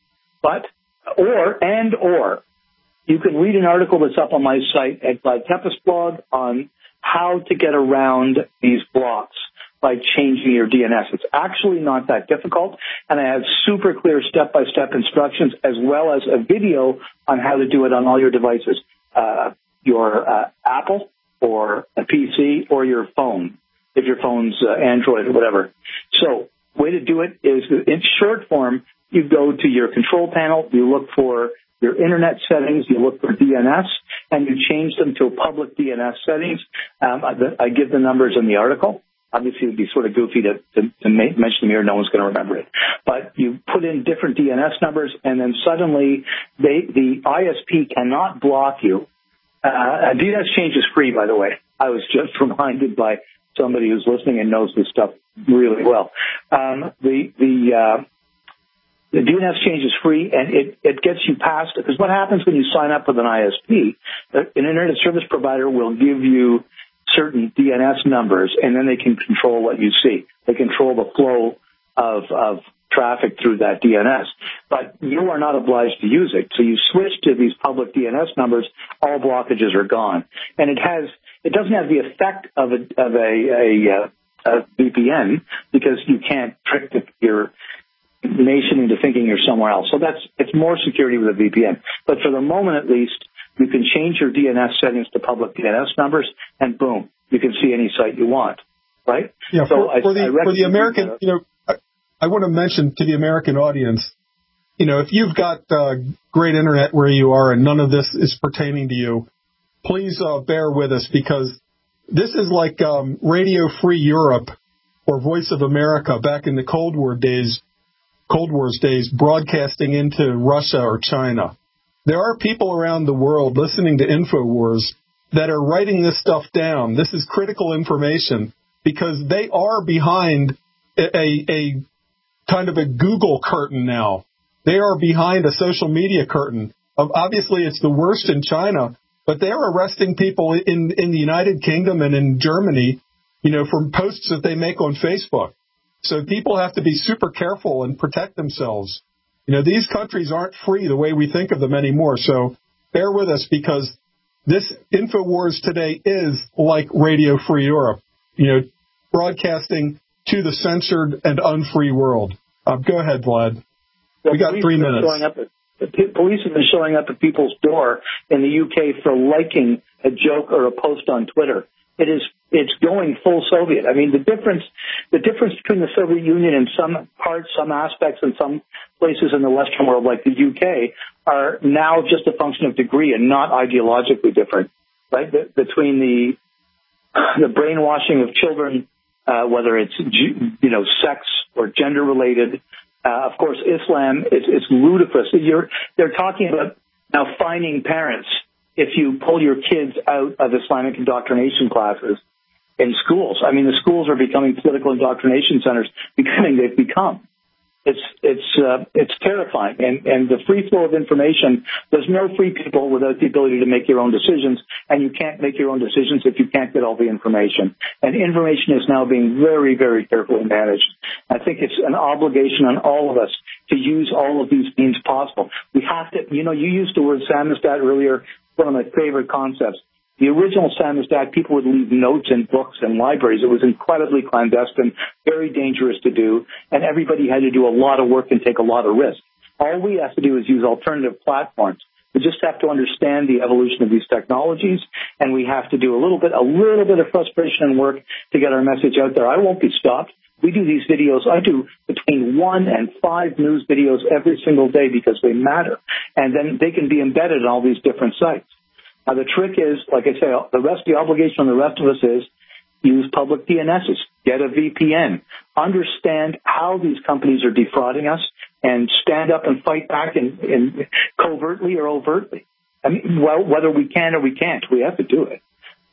Or you can read an article that's up on my site by Tempest Blog on how to get around these blocks by changing your DNS. It's actually not that difficult, and I have super clear step-by-step instructions as well as a video on how to do it on all your devices, your Apple or a PC or your phone, if your phone's Android or whatever. So way to do it is, in short form, you go to your control panel, you look for your internet settings, you look for DNS, and you change them to public DNS settings. I give the numbers in the article. Obviously, it would be sort of goofy to mention them here. No one's going to remember it. But you put in different DNS numbers, and then suddenly the ISP cannot block you. DNS change is free, by the way. I was just reminded by somebody who's listening and knows this stuff really well. The DNS change is free, and it gets you past it. Because what happens when you sign up with an ISP, an internet service provider will give you certain DNS numbers, and then they can control what you see. They control the flow of traffic through that DNS. But you are not obliged to use it. So you switch to these public DNS numbers, all blockages are gone. And it doesn't have the effect of a VPN, because you can't trick your nation into thinking you're somewhere else. So it's more security with a VPN. But for the moment, at least, you can change your DNS settings to public DNS numbers, and boom, you can see any site you want, right? Yeah. So for the American, I want to mention to the American audience, if you've got great internet where you are and none of this is pertaining to you, please bear with us, because this is like Radio Free Europe or Voice of America back in the Cold War's days, broadcasting into Russia or China. There are people around the world listening to InfoWars that are writing this stuff down. This is critical information, because they are behind a kind of a Google curtain now. They are behind a social media curtain. Obviously, it's the worst in China, but they're arresting people in the United Kingdom and in Germany, from posts that they make on Facebook. So people have to be super careful and protect themselves. These countries aren't free the way we think of them anymore. So bear with us, because this InfoWars today is like Radio Free Europe, broadcasting to the censored and unfree world. Go ahead, Vlad. We got 3 minutes. Police have been showing up at people's door in the UK for liking a joke or a post on Twitter. It's going full Soviet. I mean, the difference between the Soviet Union in some parts, some aspects, and some places in the Western world, like the UK, are now just a function of degree and not ideologically different. Right? Between the brainwashing of children, whether it's sex or gender related. Of course, Islam is ludicrous. They're talking about now fining parents if you pull your kids out of Islamic indoctrination classes in schools. I mean, the schools are becoming political indoctrination centers, they've become. It's terrifying. And the free flow of information, there's no free people without the ability to make your own decisions, and you can't make your own decisions if you can't get all the information. And information is now being very, very carefully managed. I think it's an obligation on all of us to use all of these means possible. We have to, you used the word samizdat earlier, one of my favorite concepts. The original samizdat, people would leave notes in books and libraries. It was incredibly clandestine, very dangerous to do, and everybody had to do a lot of work and take a lot of risk. All we have to do is use alternative platforms. We just have to understand the evolution of these technologies, and we have to do a little bit of frustration and work to get our message out there. I won't be stopped. We do these videos. I do between 1 and 5 news videos every single day because they matter, and then they can be embedded in all these different sites. Now, the trick is, like I say, the obligation on the rest of us is use public DNSs, get a VPN, understand how these companies are defrauding us, and stand up and fight back in covertly or overtly. I mean, well, whether we can or we can't, we have to do it.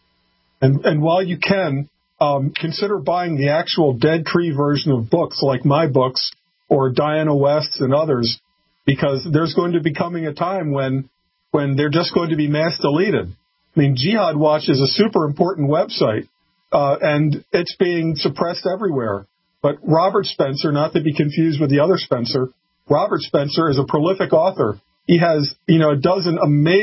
And while you can, consider buying the actual dead tree version of books like my books or Diana West's and others, because there's going to be coming a time when they're just going to be mass deleted. I mean, Jihad Watch is a super important website, and it's being suppressed everywhere. But Robert Spencer, not to be confused with the other Spencer, Robert Spencer is a prolific author. He has, a dozen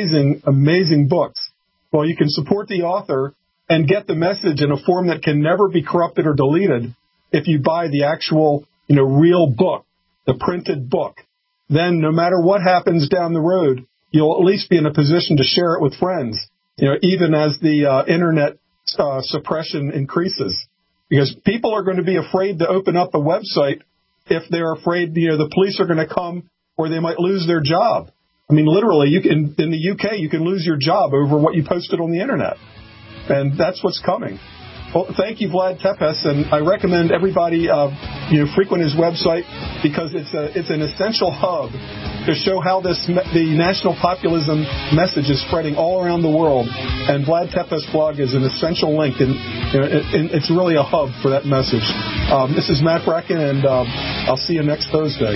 amazing books. Well, you can support the author and get the message in a form that can never be corrupted or deleted if you buy the actual, real book, the printed book. Then no matter what happens down the road, you'll at least be in a position to share it with friends, even as the internet suppression increases. Because people are going to be afraid to open up a website if they're afraid, the police are going to come or they might lose their job. I mean, literally, in the UK, you can lose your job over what you posted on the internet. And that's what's coming. Well, thank you, Vlad Tepes, and I recommend everybody frequent his website because it's an essential hub to show how the national populism message is spreading all around the world. And Vlad Tepes' blog is an essential link, and it's really a hub for that message. This is Matt Bracken, and I'll see you next Thursday.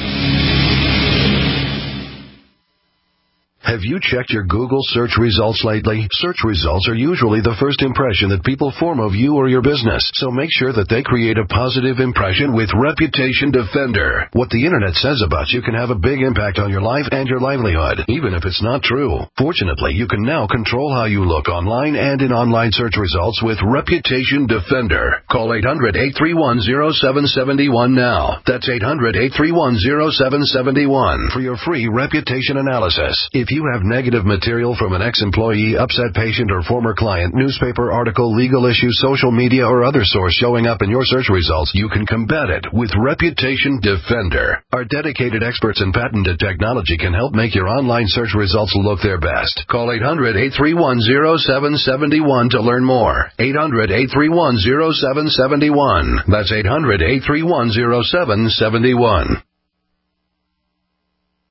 Have you checked your Google search results lately? Search results are usually the first impression that people form of you or your business, so make sure that they create a positive impression with Reputation Defender. What the internet says about you can have a big impact on your life and your livelihood, even if it's not true. Fortunately, you can now control how you look online and in online search results with Reputation Defender. Call 800-831-0771 now. That's 800-831-0771 for your free reputation analysis. If you you have negative material from an ex-employee, upset patient, or former client, newspaper article, legal issue, social media, or other source showing up in your search results, you can combat it with Reputation Defender. Our dedicated experts in patented technology can help make your online search results look their best. Call 800-831-0771 to learn more. 800-831-0771. That's 800-831-0771.